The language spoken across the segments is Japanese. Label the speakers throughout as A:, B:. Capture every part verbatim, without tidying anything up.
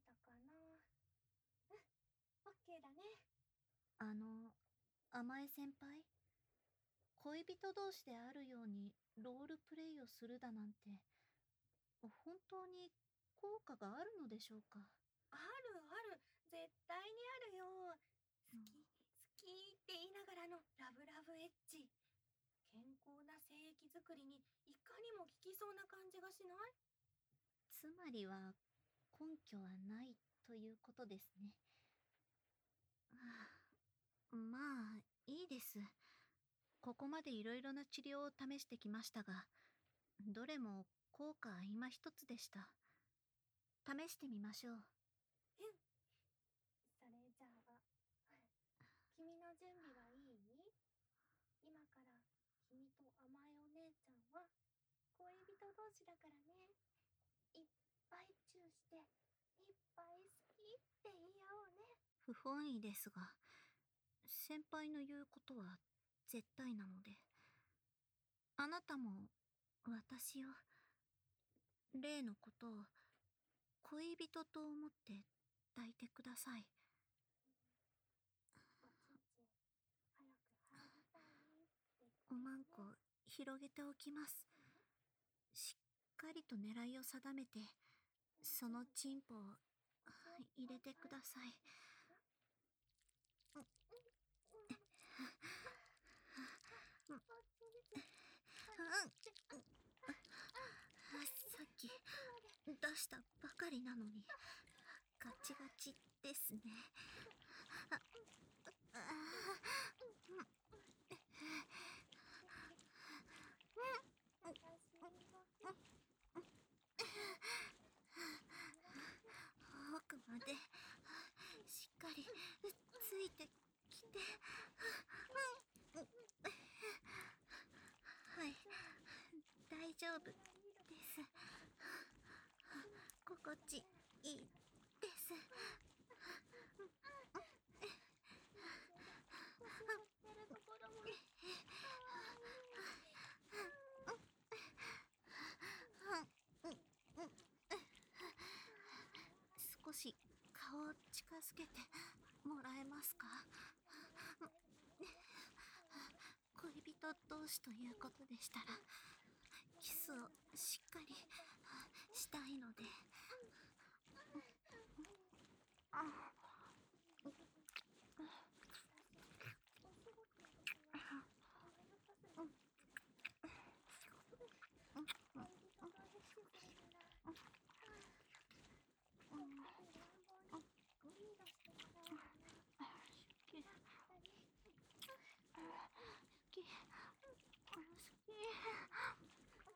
A: たかな。うん、オッケーだね。
B: あの、甘え先輩、恋人同士であるようにロールプレイをするだなんて、本当に効果があるのでしょうか？
A: あるある、絶対にあるよ。好
B: うん、
A: き、好きって言いながらのラブラブエッチ。健康な精液作りにいかにも効きそうな感じがしない？
B: つまりは根拠はないということですね。はあ、まあ、いいです。ここまでいろいろな治療を試してきましたが、どれも効果今一つでした。試してみましょう。
A: うん。それじゃあ、君の準備はいい？今から君と甘えお姉ちゃんは恋人同士だからね。いっぱいチューしていっぱい好きって言い合おうね。
B: 不本意ですが、先輩の言うことは絶対なので、あなたも私を、例のことを恋人と思って抱いてください。
A: おちんちん早く入りたいって
B: お
A: 言ってるね。
B: まんこ広げておきます。しっかりと狙いを定めて、そのチンポを入れてください。うん、うんさっき出したばかりなのにガチガチですね。ああ奥までしっかりついてきて、はい、大丈夫です。心地いいです。
A: 腰張ってるところもかわいい。
B: 少し顔を近づけてもらえますか？恋人同士ということでしたら、キスをしっかりしたいので。あ
A: お仕事の時はごめんなさいね。すぐ恋人とエッチするから、ここで乱暴にリードしてもらうわよ。
B: 好き、
A: あ、二人。
B: 好き、好き。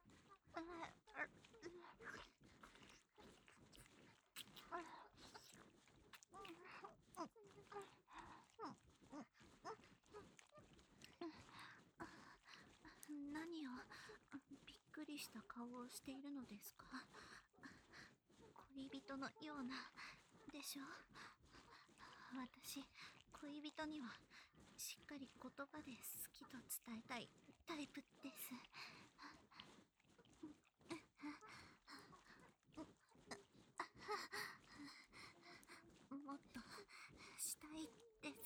B: 何をびっくりした顔をしているのですか？恋人のようなでしょう？私、恋人にはしっかり言葉で好きと伝えたいタイプです。もっとしたいです。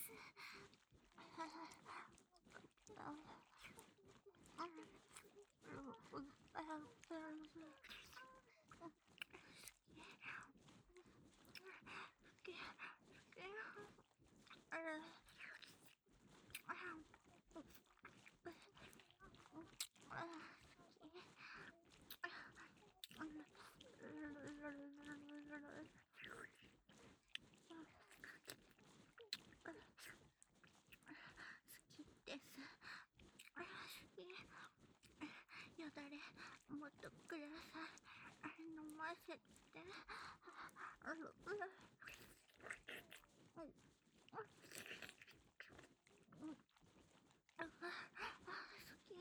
B: 好きです。よだれもっとください。飲ませて。好き。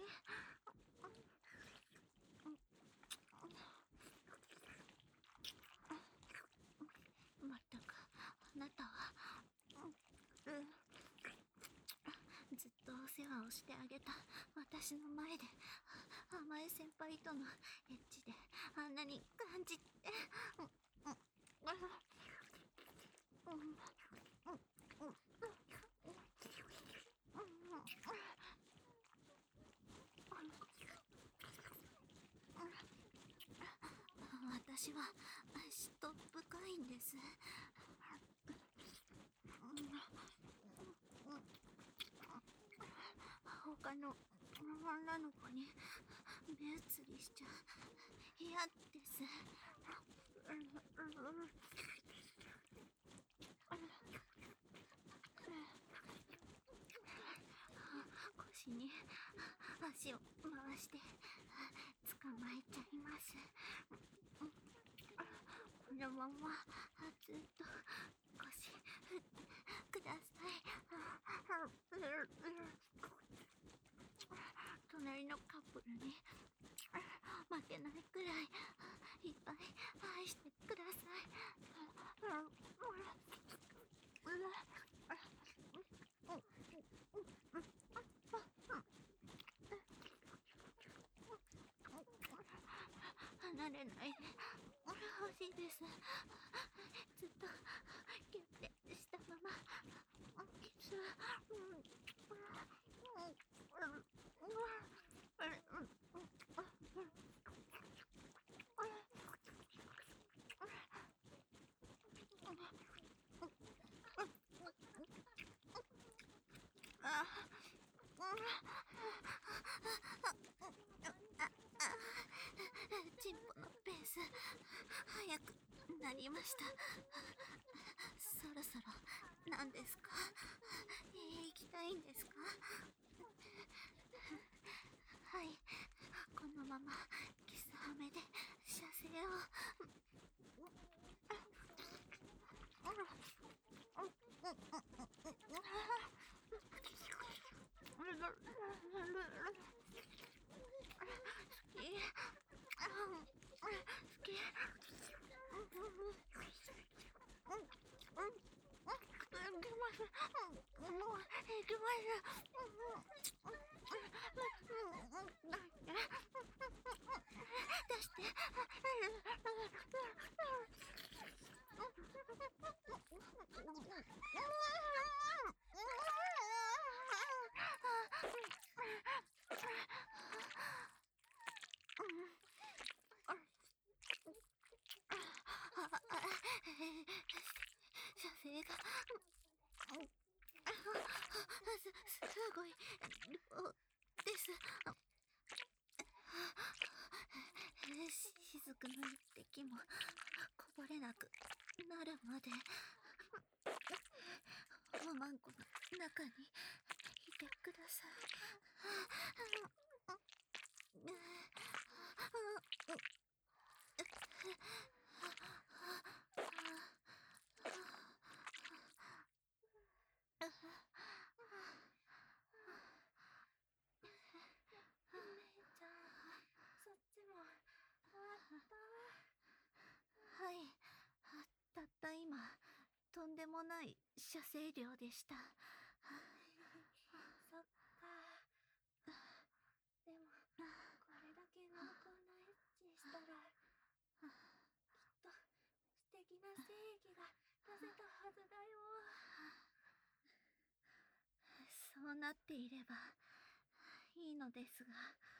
B: まったくあなたは、うん、ずっとお世話をしてあげた私の前で甘え先輩とのエッチであんなに感じて、 私は嫉妬深いんです。他の女の子に目移りしちゃ嫌です。腰に足を回して捕まえちゃいます。このままずっと腰振ってください。隣のカップルに負けないくらいいっぱい愛してください。離れないでほしいです。ずっとギュッてしたままキス。チンポのペース速くなりました。そろそろ何ですか？行きたいんですか？はい、このままキスハメで射精を。出して。射精がす、すごい量です。雫の一滴もこぼれなくなるまでおまんこの中にいてください。はい、たった今とんでもない射精量でした。
A: そっか。でもこれだけ濃厚なエッチしたらきっと素敵な精液が出せたはずだよ。
B: そうなっていればいいのですが。